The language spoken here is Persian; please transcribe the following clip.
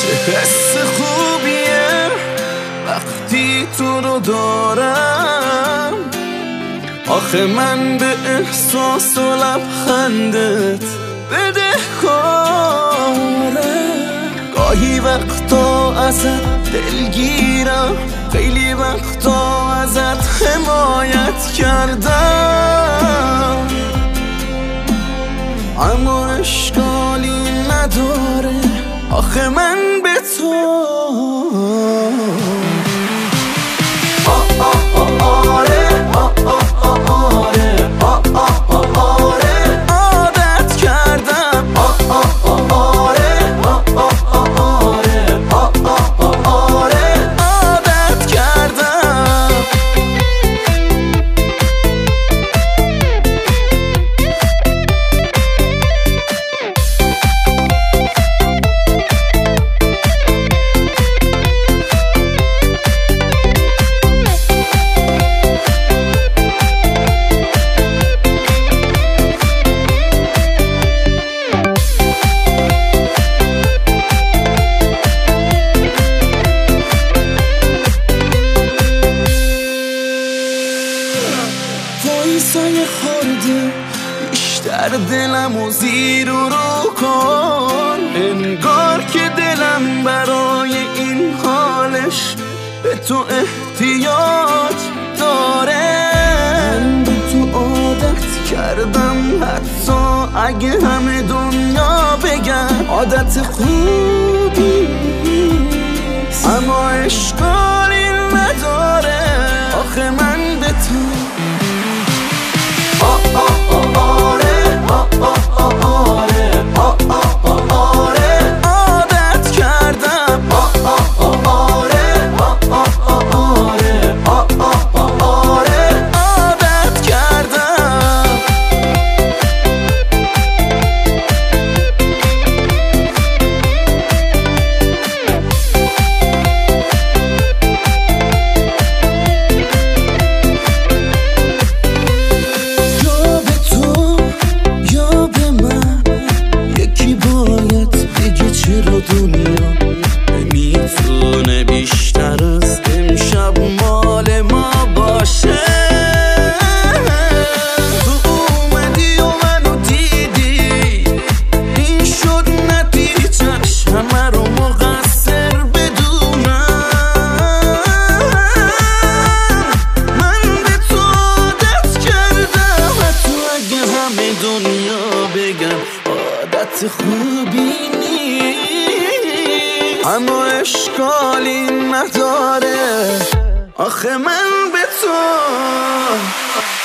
چه حس خوبیه وقتی تو رو دارم. آخه من به احساس و لبخندت بدهکارم. گاهی وقتا ازت دلگیرم، خیلی وقتا ازت حمایت کردم، اما اشکالی نداره آخه من به تو. آره آره آره عادت کردم. آره آره عادت کردم. وایسای خورده بیشتر دلم و زیر و رو کن، انگار که دلم برای این حالش به تو احتیاج داره. من به تو عادت کردم حتی اگه همه دنیا بگن عادت خوبی، اما اشکالی نداره آخه من به تو. عادت کردم. عادت کردم. چرا دنیا نمیتونه بیشتر از امشب مال ما باشه؟ تو اومدی و منو دیدی، این شد نتیجهش همه رو مقصر بدونم. من به تو عادت کردم حتی اگه همه دنیا بگن عادت خوبی اما اشکالی نداره آخه من به تو.